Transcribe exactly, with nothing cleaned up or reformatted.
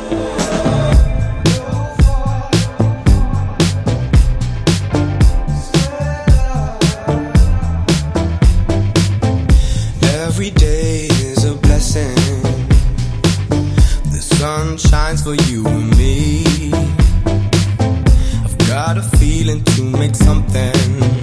Every day is a blessing. The sun shines for you and me. I've got a feeling to make something